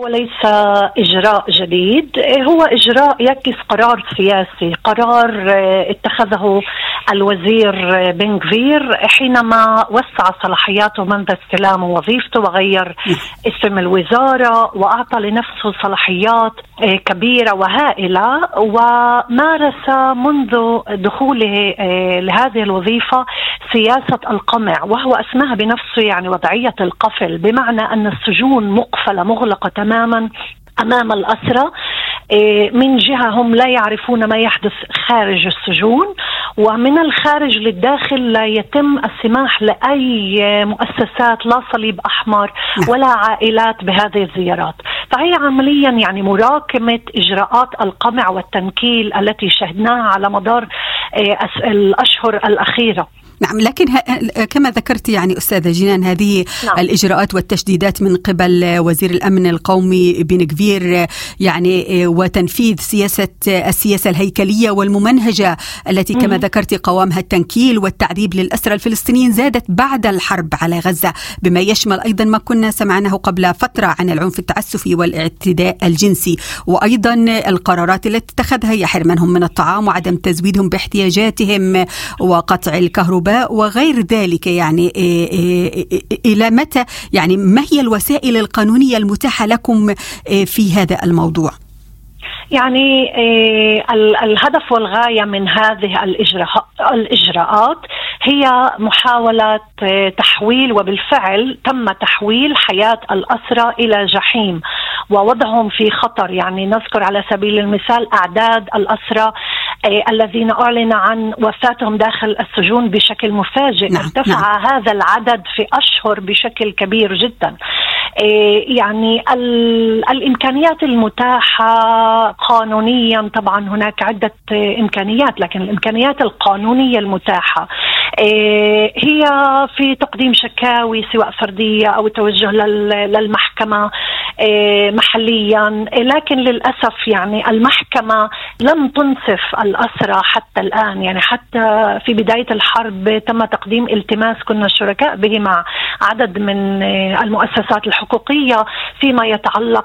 هو ليس إجراء جديد، هو إجراء يعكس قرار سياسي، قرار اتخذه الوزير بن غفير حينما وسع صلاحياته منذ استلام وظيفته وغير اسم الوزارة وأعطى لنفسه صلاحيات كبيرة وهائلة، ومارس منذ دخوله لهذه الوظيفة سياسة القمع، وهو أسماها بنفسه يعني وضعية القفل، بمعنى أن السجون مقفلة مغلقة تماما أمام الأسرى. من جهة هم لا يعرفون ما يحدث خارج السجون، ومن الخارج للداخل لا يتم السماح لأي مؤسسات، لا صليب أحمر ولا عائلات بهذه الزيارات. فهي عمليا يعني مراكمة إجراءات القمع والتنكيل التي شهدناها على مدار الأشهر الأخيرة. نعم، لكن كما ذكرت يعني أستاذة جنان هذه الإجراءات والتشديدات من قبل وزير الأمن القومي بن غفير يعني وتنفيذ السياسة الهيكلية والممنهجة التي كما ذكرت قوامها التنكيل والتعذيب للأسرى الفلسطينيين زادت بعد الحرب على غزة، بما يشمل أيضا ما كنا سمعناه قبل فترة عن العنف التعسفي والاعتداء الجنسي، وأيضا القرارات التي اتخذها هي حرمانهم من الطعام وعدم تزويدهم باحتياجاتهم وقطع الكهرباء وغير ذلك. يعني إلى متى يعني ما هي الوسائل القانونية المتاحة لكم في هذا الموضوع؟ يعني الهدف والغاية من هذه الإجراءات هي محاولة تحويل، وبالفعل تم تحويل حياة الأسرى إلى جحيم ووضعهم في خطر. يعني نذكر على سبيل المثال أعداد الأسرى الذين أعلن عن وفاتهم داخل السجون بشكل مفاجئ. ارتفع هذا العدد في أشهر بشكل كبير جدا. يعني الإمكانيات المتاحة قانونيا، طبعا هناك عدة إمكانيات، لكن الإمكانيات القانونية المتاحة هي في تقديم شكاوي سواء فردية أو توجه للمحكمة محليا. لكن للأسف يعني المحكمة لم تنصف الأسرى حتى الآن. يعني حتى في بداية الحرب تم تقديم التماس كنا شركاء به مع عدد من المؤسسات الحقوقية فيما يتعلق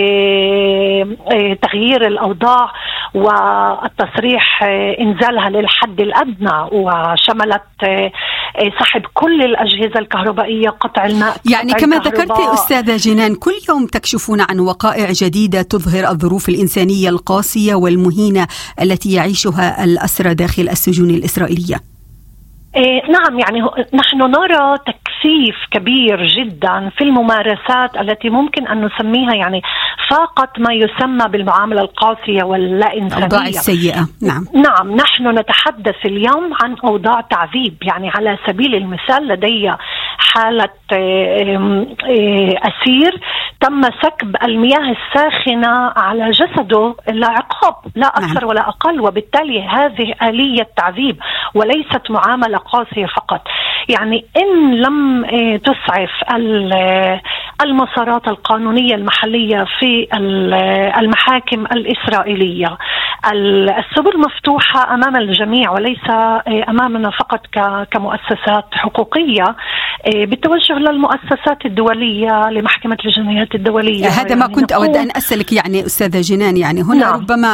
في تغيير الأوضاع والتصريح إنزالها للحد الأدنى، وشملت سحب كل الأجهزة الكهربائية، قطع الماء. يعني كما ذكرت أستاذة جنان، كل يوم تكشفون عن وقائع جديدة تظهر الظروف الإنسانية القاسية والمهينة التي يعيشها الأسرى داخل السجون الإسرائيلية. نعم، يعني نحن نرى تكثيف كبير جدا في الممارسات التي ممكن أن نسميها يعني فاقت ما يسمى بالمعاملة القاسية واللا إنسانية، الأوضاع السيئة. نعم، نحن نتحدث اليوم عن أوضاع تعذيب. يعني على سبيل المثال لدي حالة أسير تم سكب المياه الساخنة على جسده لا عقاب، لا أكثر ولا أقل، وبالتالي هذه آلية تعذيب وليست معاملة قاسية فقط. يعني إن لم تسعف المسارات القانونية المحلية في المحاكم الإسرائيلية، السبل مفتوحة أمام الجميع وليس أمامنا فقط كمؤسسات حقوقية، بالتوجه للمؤسسات الدولية، لمحكمة الجنايات الدولية. هذا يعني ما كنت أود أن أسألك يعني أستاذة جنان. يعني هنا ربما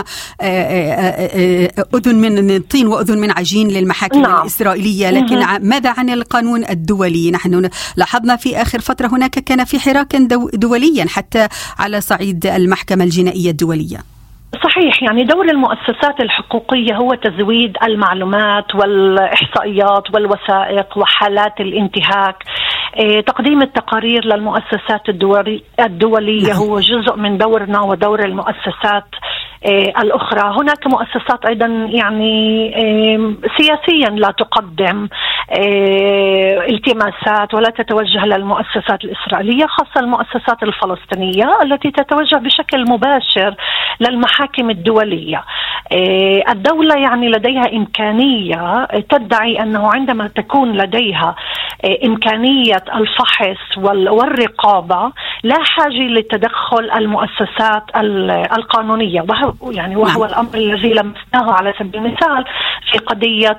أذن من طين وأذن من عجين للمحاكم الإسرائيلية، لكن ماذا عن القانون الدولي؟ نحن لاحظنا في آخر فترة هناك كان في حراك دوليا حتى على صعيد المحكمة الجنائية الدولية. صحيح، يعني دور المؤسسات الحقوقية هو تزويد المعلومات والإحصائيات والوثائق وحالات الانتهاك. تقديم التقارير للمؤسسات الدولية هو جزء من دورنا ودور المؤسسات الأخرى. هناك مؤسسات أيضا يعني سياسيا لا تقدم التماسات ولا تتوجه للمؤسسات الإسرائيلية، خاصة المؤسسات الفلسطينية التي تتوجه بشكل مباشر للمحاكم الدولية. الدولة يعني لديها إمكانية، تدعي أنه عندما تكون لديها إمكانية الفحص والرقابة لا حاجة لتدخل المؤسسات القانونية، وهو الأمر الذي لمسناه على سبيل المثال في قضية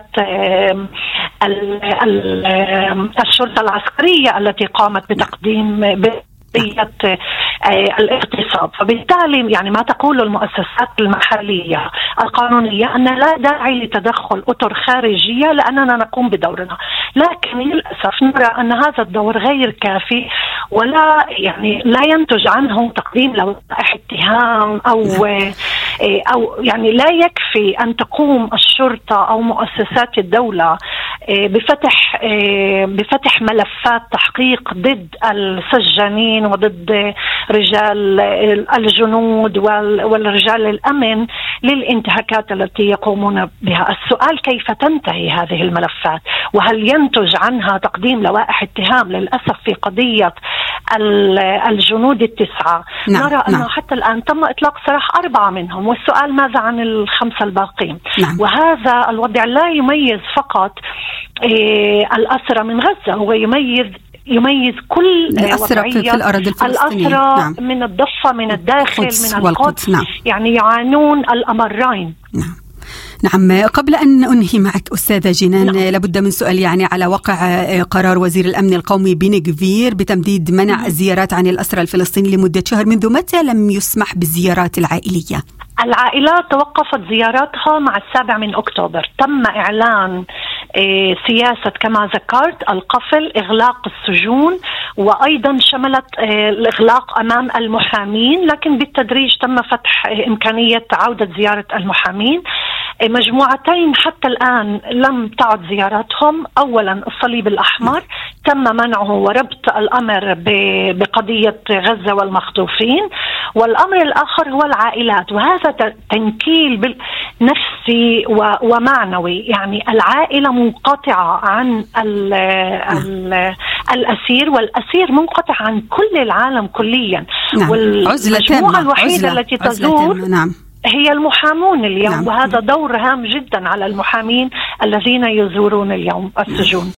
الشرطة العسكرية التي قامت بتقديم الاغتصاب. فبالتالي يعني ما تقول المؤسسات المحلية القانونية أن لا داعي لتدخل أطر خارجية لأننا نقوم بدورنا، لكن للأسف نرى أن هذا الدور غير كافي، ولا يعني لا ينتج عنه تقديم لوائح اتهام أو يعني لا يكفي أن تقوم الشرطة أو مؤسسات الدولة بفتح ملفات تحقيق ضد السجانين وضد رجال الجنود والرجال الأمن للانتهاكات التي يقومون بها. السؤال كيف تنتهي هذه الملفات، وهل ينتج عنها تقديم لوائح اتهام؟ للأسف في قضية الجنود التسعة نرى أنه حتى الآن تم إطلاق سراح 4 منهم، والسؤال ماذا عن ال5 الباقين؟ وهذا الوضع لا يميز فقط الأسرى من غزة، هو يميز كل الأسرى في الأراضي الفلسطينية، الأسرى من الضفة، من الداخل، من القدس، يعني يعانون الأمرين. نعم. قبل أن أنهي معك أستاذة جنان، لابد من سؤال يعني على وقع قرار وزير الأمن القومي بن غفير بتمديد منع الزيارات عن الأسرى الفلسطينيين لمدة شهر. منذ متى لم يسمح بالزيارات العائلية؟ العائلات توقفت زياراتها مع 7 من أكتوبر. تم إعلان سياسة كما ذكرت القفل، إغلاق السجون، وأيضا شملت الإغلاق أمام المحامين، لكن بالتدريج تم فتح إمكانية عودة زيارة المحامين. مجموعتين حتى الآن لم تعد زياراتهم. أولا الصليب الأحمر تم منعه وربط الأمر بقضية غزة والمخطوفين، والأمر الآخر هو العائلات، وهذا تنكيل نفسي ومعنوي. يعني العائلة منقطعة عن الأسير، والأسير منقطع عن كل العالم كليا. والمجموعة الوحيدة التي تزور هي المحامون اليوم، وهذا دور هام جدا على المحامين الذين يزورون اليوم السجون.